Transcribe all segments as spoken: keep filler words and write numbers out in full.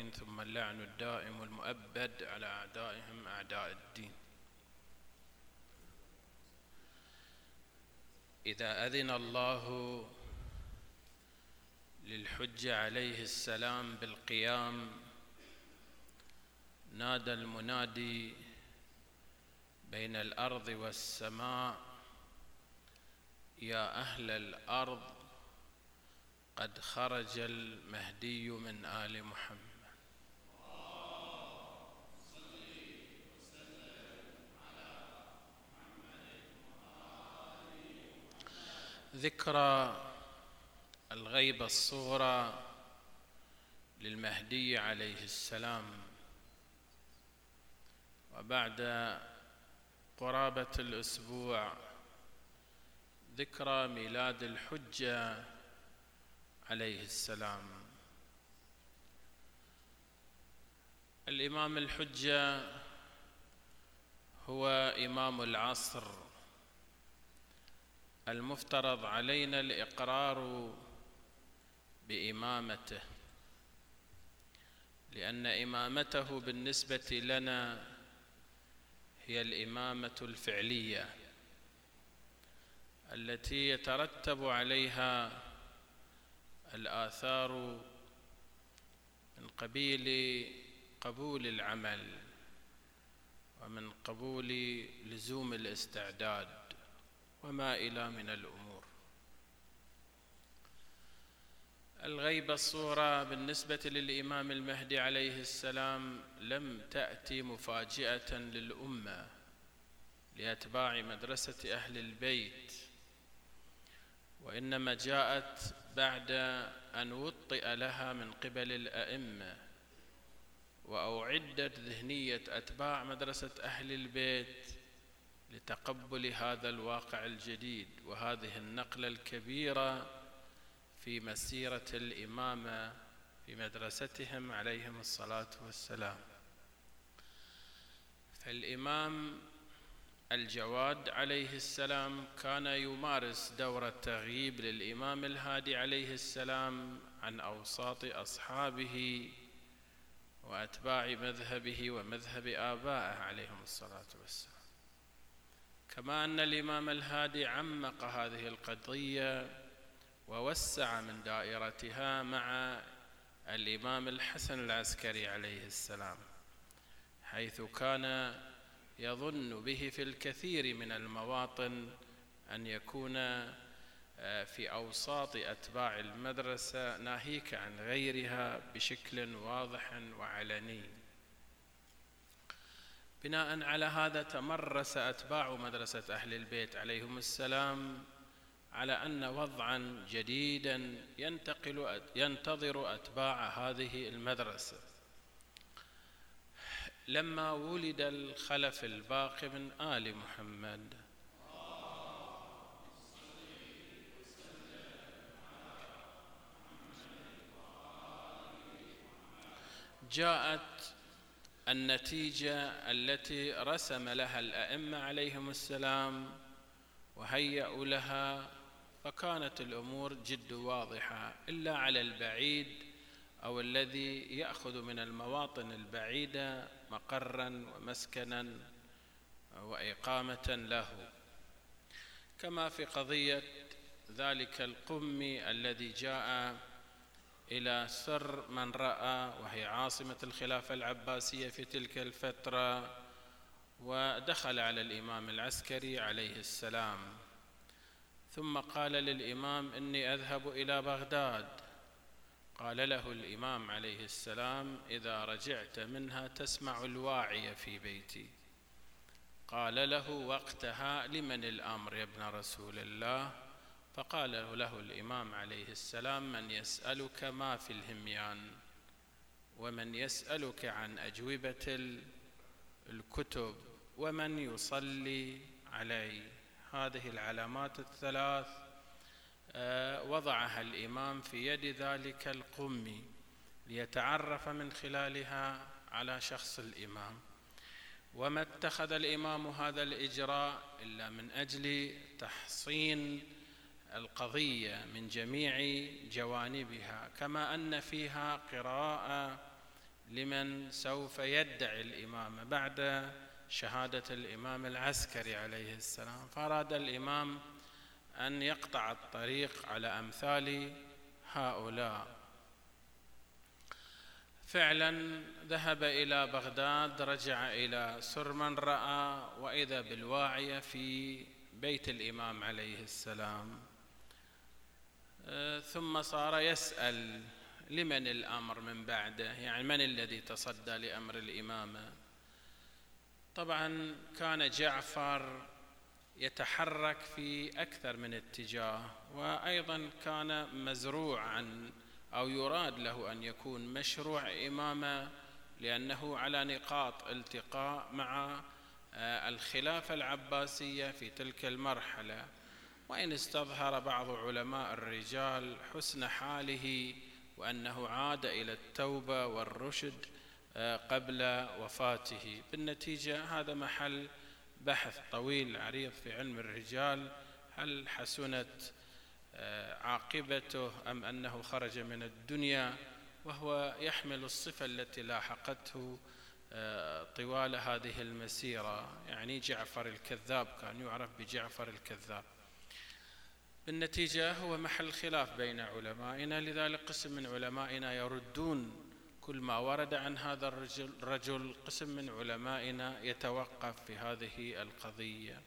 عليهم ثم اللعن الدائم المؤبد على أعدائهم أعداء الدين. إذا أذن الله للحجة عليه السلام بالقيام نادى المنادي بين الأرض والسماء: يا أهل الأرض قد خرج المهدي من آل محمد. ذكرى الغيبة الصغرى للمهدي عليه السلام، وبعد قرابة الأسبوع ذكرى ميلاد الحجة عليه السلام. الإمام الحجة هو إمام العصر، المفترض علينا الإقرار بإمامته، لأن إمامته بالنسبة لنا هي الإمامة الفعلية التي يترتب عليها الآثار من قبيل قبول العمل ومن قبول لزوم الاستعداد وما إلى من الأمور. الغيبة الصغرى بالنسبة للإمام المهدي عليه السلام لم تأتي مفاجئة للأمة لأتباع مدرسة أهل البيت، وإنما جاءت بعد أن وطئ لها من قبل الأئمة وأعدت ذهنية أتباع مدرسة أهل البيت لتقبل هذا الواقع الجديد وهذه النقلة الكبيرة في مسيرة الإمامة في مدرستهم عليهم الصلاة والسلام. فالإمام الجواد عليه السلام كان يمارس دور التغييب للإمام الهادي عليه السلام عن أوساط أصحابه وأتباع مذهبه ومذهب آبائه عليهم الصلاة والسلام، كما أن الإمام الهادي عمق هذه القضية ووسع من دائرتها مع الإمام الحسن العسكري عليه السلام، حيث كان يظن به في الكثير من المواطن أن يكون في أوساط أتباع المدرسة ناهيك عن غيرها بشكل واضح وعلني. بناء على هذا تمرس أتباع مدرسة أهل البيت عليهم السلام على أن وضعا جديدا ينتقل ينتظر أتباع هذه المدرسة. لما ولد الخلف الباقي من آل محمد جاءت النتيجة التي رسم لها الأئمة عليهم السلام وهيأوا لها، فكانت الأمور جد واضحة، إلا على البعيد أو الذي يأخذ من المواطن البعيدة مقرا ومسكنا وإقامة له، كما في قضية ذلك القمي الذي جاء إلى سر من رأى وهي عاصمة الخلافة العباسية في تلك الفترة، ودخل على الإمام العسكري عليه السلام ثم قال للإمام: إني أذهب إلى بغداد. قال له الإمام عليه السلام: إذا رجعت منها تسمع الواعي في بيتي. قال له وقتها: لمن الأمر يا ابن رسول الله؟ فقال له الإمام عليه السلام: من يسألك ما في الهميان، ومن يسألك عن أجوبة الكتب، ومن يصلي علي. هذه العلامات الثلاث وضعها الإمام في يد ذلك القمي ليتعرف من خلالها على شخص الإمام. وما اتخذ الإمام هذا الإجراء إلا من أجل تحصين القضية من جميع جوانبها، كما أن فيها قراءة لمن سوف يدعي الإمامة بعد شهادة الإمام العسكري عليه السلام، فأراد الإمام أن يقطع الطريق على أمثال هؤلاء. فعلا ذهب إلى بغداد، رجع إلى سرمن، رأى وإذا بالواعية في بيت الإمام عليه السلام، ثم صار يسأل لمن الأمر من بعده، يعني من الذي تصدى لأمر الإمامة. طبعا كان جعفر يتحرك في أكثر من اتجاه، وأيضا كان مزروعا أو يراد له أن يكون مشروع إمامة، لأنه على نقاط التقاء مع الخلافة العباسية في تلك المرحلة. وإن استظهر بعض علماء الرجال حسن حاله وأنه عاد إلى التوبة والرشد قبل وفاته، بالنتيجة هذا محل بحث طويل عريض في علم الرجال، هل حسنت عاقبته أم أنه خرج من الدنيا وهو يحمل الصفة التي لاحقته طوال هذه المسيرة، يعني جعفر الكذاب، كان يعرف بجعفر الكذاب. بالنتيجة هو محل خلاف بين علمائنا، لذلك قسم من علمائنا يردون كل ما ورد عن هذا الرجل، رجل قسم من علمائنا يتوقف في هذه القضية.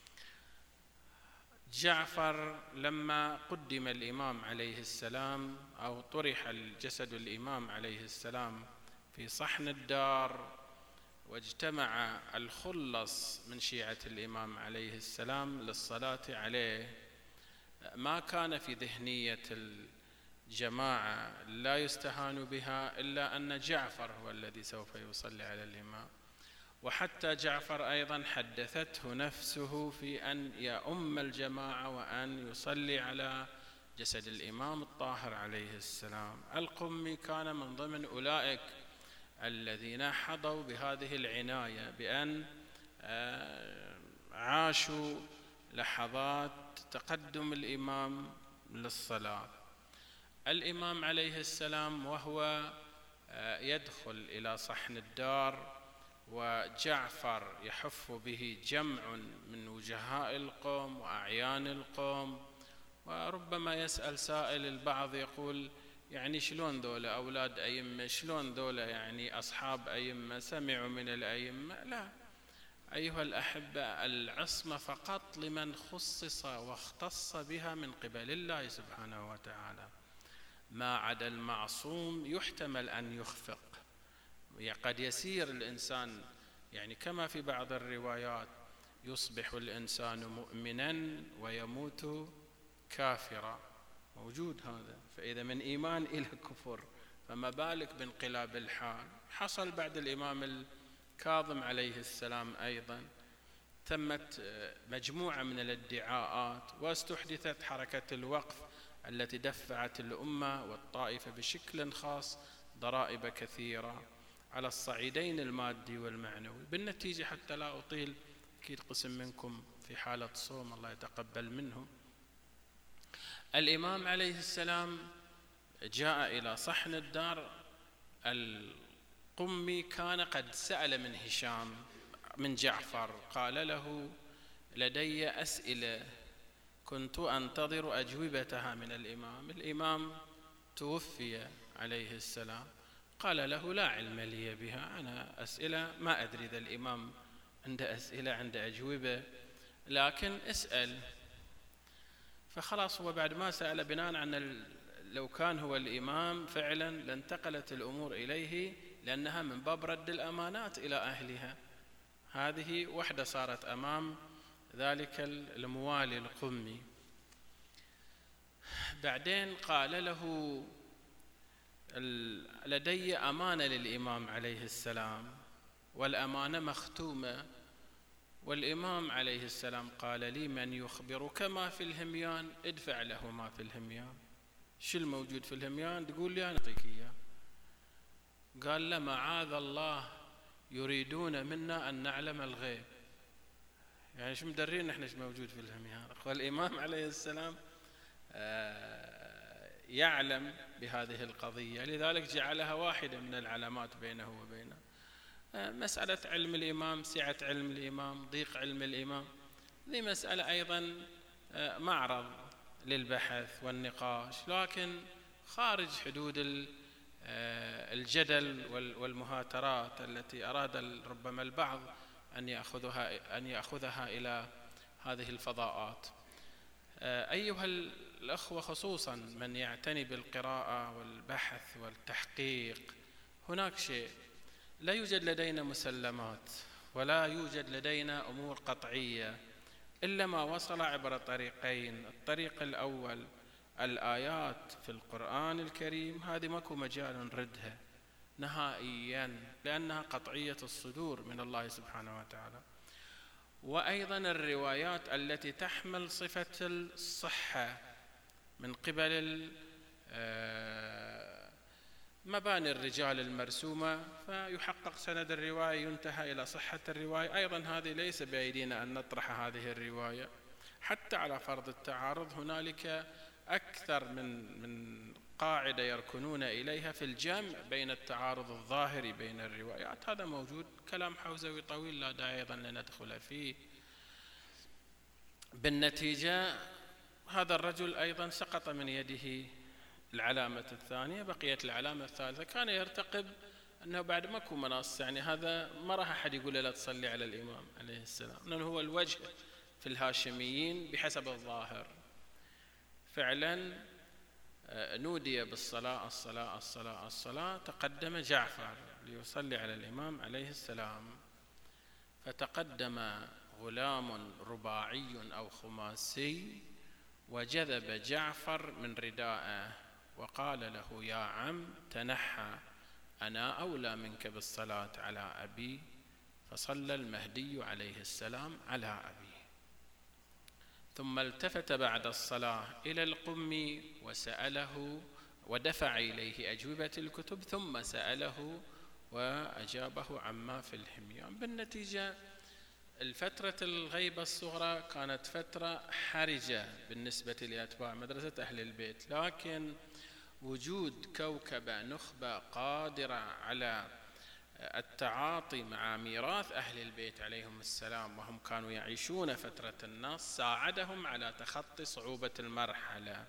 جعفر لما قدم الإمام عليه السلام أو طرح الجسد الإمام عليه السلام في صحن الدار، واجتمع الخلص من شيعة الإمام عليه السلام للصلاة عليه، ما كان في ذهنية الجماعة، لا يستهان بها، إلا أن جعفر هو الذي سوف يصلي على الإمام. وحتى جعفر أيضا حدثته نفسه في أن يؤم الجماعة وأن يصلي على جسد الإمام الطاهر عليه السلام. القمي كان من ضمن أولئك الذين حظوا بهذه العناية، بأن عاشوا لحظات تقدم الإمام للصلاة. الإمام عليه السلام وهو يدخل إلى صحن الدار وجعفر يحف به جمع من وجهاء القوم وأعيان القوم، وربما يسأل سائل، البعض يقول يعني شلون ذولا أولاد أئمة، شلون ذولا يعني أصحاب أئمة، سمعوا من الأئمة؟ لا أيها الأحبة، العصمة فقط لمن خصص واختص بها من قبل الله سبحانه وتعالى، ما عدا المعصوم يحتمل أن يخفق. قد يسير الإنسان، يعني كما في بعض الروايات، يصبح الإنسان مؤمنا ويموت كافرا، موجود هذا، فإذا من إيمان إلى كفر فما بالك بانقلاب الحال. حصل بعد الإمام الكاظم عليه السلام أيضا، تمت مجموعة من الادعاءات، واستحدثت حركة الوقف التي دفعت الأمة والطائفة بشكل خاص ضرائب كثيرة على الصعيدين المادي والمعنوي. بالنتيجة حتى لا أطيل، أكيد قسم منكم في حالة صوم، الله يتقبل منهم. الإمام عليه السلام جاء إلى صحن الدار. القمي كان قد سأل من هشام من جعفر، قال له لدي أسئلة كنت أنتظر أجوبتها من الإمام، الإمام توفي عليه السلام. قال له لا علم لي بها، أنا أسئلة ما أدري إذا الإمام عنده أسئلة عنده أجوبة، لكن اسأل. فخلاص هو بعد ما سأل، بناء عن لو كان هو الإمام فعلا لانتقلت الأمور إليه، لأنها من باب رد الأمانات إلى أهلها. هذه وحدة صارت أمام ذلك الموالي القمي. بعدين قال له لدي أمانة للإمام عليه السلام، والأمانة مختومة، والإمام عليه السلام قال لي من يخبرك ما في الهميان ادفع له ما في الهميان. شو الموجود في الهميان تقول لي أنا أعطيك إياه. قال له معاذ الله يريدون منا أن نعلم الغيب، يعني شو مدرين نحن شو موجود في الهميان. والإمام عليه السلام يعلم بهذه القضية، لذلك جعلها واحدة من العلامات بينه وبينه. مسألة علم الإمام، سعة علم الإمام، ضيق علم الإمام، هذه مسألة أيضا معرض للبحث والنقاش، لكن خارج حدود الجدل والمهاترات التي أراد ربما البعض أن يأخذها أن يأخذها إلى هذه الفضاءات. أيها الأخوة، خصوصا من يعتني بالقراءة والبحث والتحقيق، هناك شيء: لا يوجد لدينا مسلمات ولا يوجد لدينا أمور قطعية إلا ما وصل عبر طريقين. الطريق الأول الآيات في القرآن الكريم، هذه ماكو مجال نردها نهائيا لأنها قطعية الصدور من الله سبحانه وتعالى. وأيضا الروايات التي تحمل صفة الصحة من قبل مباني الرجال المرسومة، فيحقق سند الرواية، ينتهى إلى صحة الرواية. أيضا هذه ليس بأيدينا أن نطرح هذه الرواية. حتى على فرض التعارض هنالك أكثر من من قاعدة يركنون إليها في الجمع بين التعارض الظاهري بين الروايات. هذا موجود، كلام حوزوي طويل لا داعي أيضا لندخل فيه. بالنتيجة هذا الرجل أيضا سقط من يده العلامة الثانية، بقيت العلامة الثالثة. كان يرتقب أنه بعد ماكو مناص، يعني هذا ما راح أحد يقول لا تصلي على الإمام عليه السلام، لأنه هو الوجه في الهاشميين بحسب الظاهر. فعلا نودي بالصلاة الصلاة الصلاة الصلاة، تقدم جعفر ليصلي على الإمام عليه السلام، فتقدم غلام رباعي أو خماسي وجذب جعفر من رداءه وقال له: يا عم تنحى، أنا أولى منك بالصلاة على أبي. فصلى المهدي عليه السلام على أبيه، ثم التفت بعد الصلاة إلى القم وسأله ودفع إليه أجوبة الكتب، ثم سأله وأجابه عما في الحميان. بالنتيجة الفترة الغيبة الصغرى كانت فترة حرجة بالنسبة لأتباع مدرسة أهل البيت، لكن وجود كوكبة نخبة قادرة على التعاطي مع ميراث أهل البيت عليهم السلام، وهم كانوا يعيشون فترة النص، ساعدهم على تخطي صعوبة المرحلة،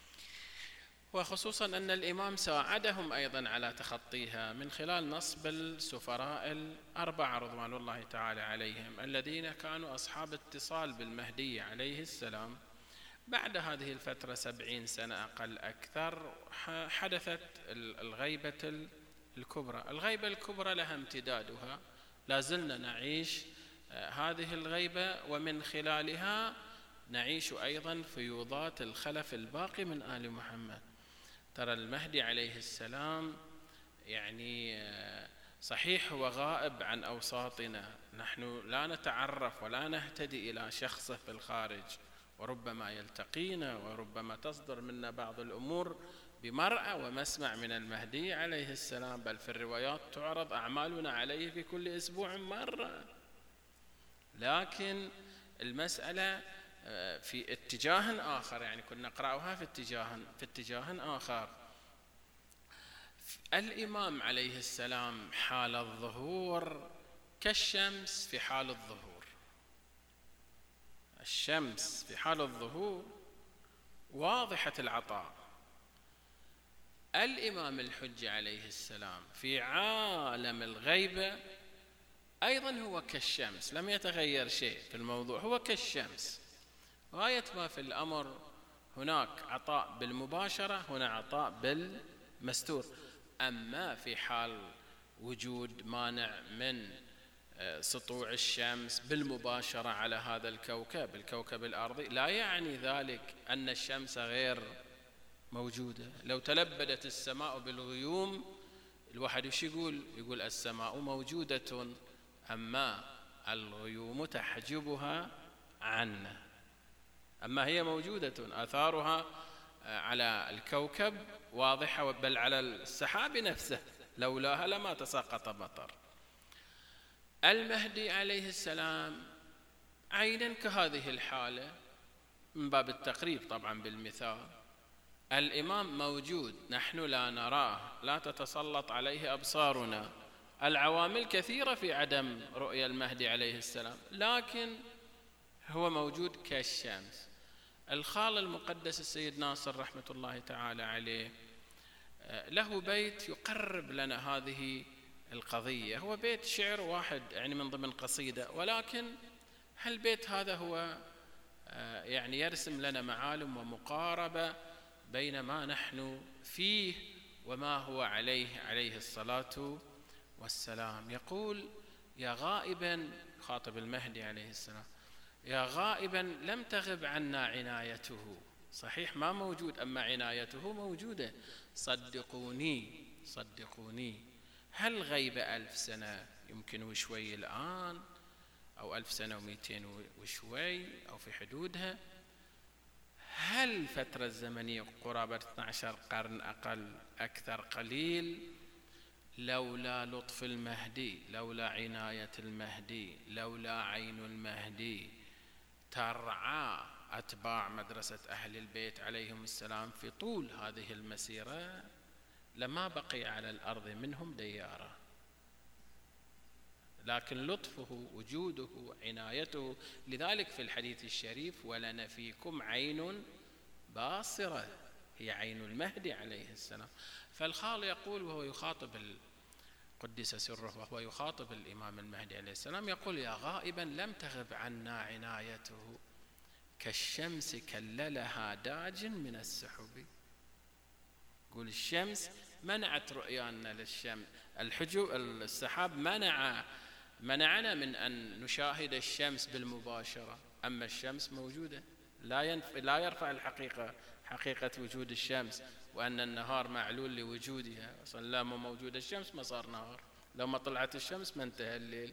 وخصوصا أن الإمام ساعدهم أيضا على تخطيها من خلال نصب السفراء الأربعة رضوان الله تعالى عليهم، الذين كانوا أصحاب اتصال بالمهدي عليه السلام. بعد هذه الفترة سبعين سنة أقل أكثر حدثت الغيبة الكبرى. الغيبة الكبرى لها امتدادها، لازلنا نعيش هذه الغيبة، ومن خلالها نعيش أيضا فيوضات الخلف الباقي من آل محمد. ترى المهدي عليه السلام يعني صحيح هو غائب عن أوساطنا، نحن لا نتعرف ولا نهتدي إلى شخصه في الخارج، وربما يلتقينا وربما تصدر منا بعض الأمور بمرأى ومسمع من المهدي عليه السلام، بل في الروايات تعرض أعمالنا عليه في كل أسبوع مرة. لكن المسألة في اتجاه آخر، يعني كنا نقرأها في اتجاه في اتجاه آخر. الإمام عليه السلام حال الظهور كالشمس في حال الظهور. الشمس في حال الظهور واضحة العطاء. الإمام الحجة عليه السلام في عالم الغيبة أيضا هو كالشمس، لم يتغير شيء في الموضوع، هو كالشمس. غاية ما في الأمر هناك عطاء بالمباشرة، هنا عطاء بالمستور. أما في حال وجود مانع من سطوع الشمس بالمباشرة على هذا الكوكب الكوكب الأرضي، لا يعني ذلك أن الشمس غير موجودة. لو تلبدت السماء بالغيوم، الواحد وش يقول؟ يقول السماء موجودة أما الغيوم تحجبها عنا. أما هي موجودة، آثارها على الكوكب واضحة، بل على السحاب نفسه، لولاها لما تساقط مطر. المهدي عليه السلام عينا كهذه الحالة، من باب التقريب طبعا بالمثال، الإمام موجود، نحن لا نراه، لا تتسلط عليه أبصارنا، العوامل كثيرة في عدم رؤية المهدي عليه السلام، لكن هو موجود كالشمس. الخال المقدس السيد ناصر رحمة الله تعالى عليه له بيت يقرب لنا هذه القضية، هو بيت شعر واحد يعني من ضمن قصيدة، ولكن هالبيت هذا هو يعني يرسم لنا معالم ومقاربة بين ما نحن فيه وما هو عليه عليه الصلاة والسلام. يقول: يا غائبا، خاطب المهدي عليه السلام، يا غائبا لم تغب عنا عنايته. صحيح ما موجود، أما عنايته موجودة. صدقوني صدقوني، هل غيب ألف سنة يمكن وشوي الآن، أو ألف سنة ومئتين وشوي أو في حدودها؟ هل الفترة الزمنية قرابة اثني عشر قرن أقل أكثر قليل؟ لولا لطف المهدي، لولا عناية المهدي، لولا عين المهدي ترعى أتباع مدرسة أهل البيت عليهم السلام في طول هذه المسيرة، لما بقي على الأرض منهم ديارة. لكن لطفه، وجوده، عنايته، لذلك في الحديث الشريف: ولنا فيكم عين باصرة، هي عين المهدي عليه السلام. فالخال يقول وهو يخاطب قدس سره وهو يخاطب الإمام المهدي عليه السلام، يقول: يا غائبا لم تغب عنا عنايته، كالشمس كللها داج من السحب. يقول الشمس منعت رؤيانا للشمس، الحجب السحاب منع منعنا من أن نشاهد الشمس بالمباشرة، أما الشمس موجودة، لا ينف... لا يرفع الحقيقة حقيقة وجود الشمس، وأن النهار معلول لوجودها. أصلا لا ما موجود الشمس ما صار نهار، لو ما طلعت الشمس ما انتهى الليل.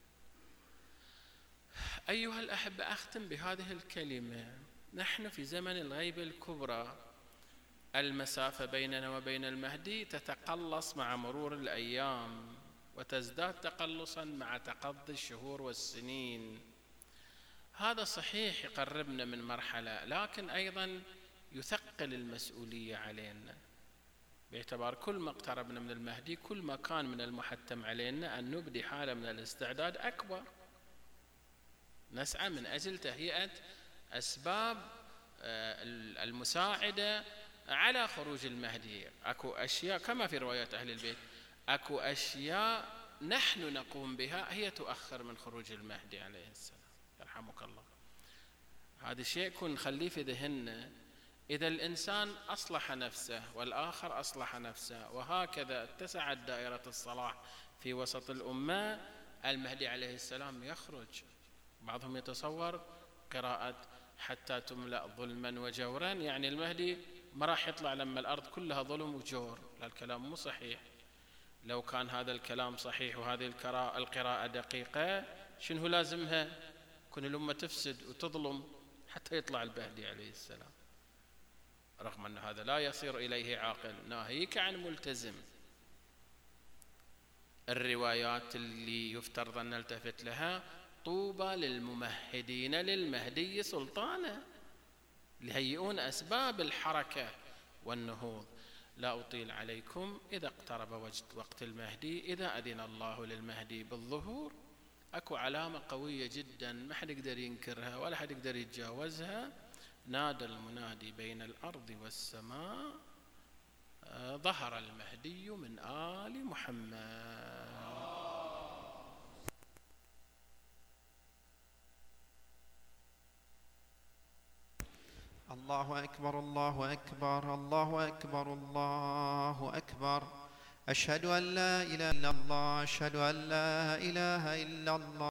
أيها الأحبة، أختم بهذه الكلمة: نحن في زمن الغيبة الكبرى، المسافة بيننا وبين المهدي تتقلص مع مرور الأيام، وتزداد تقلصا مع تقضي الشهور والسنين. هذا صحيح يقربنا من مرحلة، لكن أيضا يثقل المسؤولية علينا، باعتبار كل ما اقتربنا من المهدي كل ما كان من المحتم علينا أن نبدي حالة من الاستعداد أكبر، نسعى من أجل تهيئة أسباب المساعدة على خروج المهدي. أكو أشياء كما في روايات أهل البيت، أكو أشياء نحن نقوم بها هي تؤخر من خروج المهدي عليه السلام يرحمك الله. هذا الشيء كن نخليه في ذهننا. إذا الإنسان أصلح نفسه والآخر أصلح نفسه، وهكذا اتسعت دائرة الصلاح في وسط الأمة، المهدي عليه السلام يخرج. بعضهم يتصور قراءة حتى تملأ ظلما وجورا، يعني المهدي ما راح يطلع لما الأرض كلها ظلم وجور. لا، الكلام مو صحيح. لو كان هذا الكلام صحيح وهذه القراءة دقيقة، شنو لازمها؟ كن الأمة تفسد وتظلم حتى يطلع المهدي عليه السلام، رغم أن هذا لا يصير إليه عاقل، ناهيك عن ملتزم. الروايات اللي يفترض أن نلتفت لها: طوبى للممهدين للمهدي سلطانه، ليهيئون أسباب الحركة والنهوض. لا أطيل عليكم، إذا اقترب وقت المهدي، إذا أذن الله للمهدي بالظهور، أكو علامة قوية جدا ما حد يقدر ينكرها ولا حد يقدر يتجاوزها: نادى المنادي بين الأرض والسماء: ظهر المهدي من آل محمد. الله أكبر الله أكبر الله أكبر الله أكبر. أشهد أن لا إله إلا الله، أشهد أن لا إله إلا الله.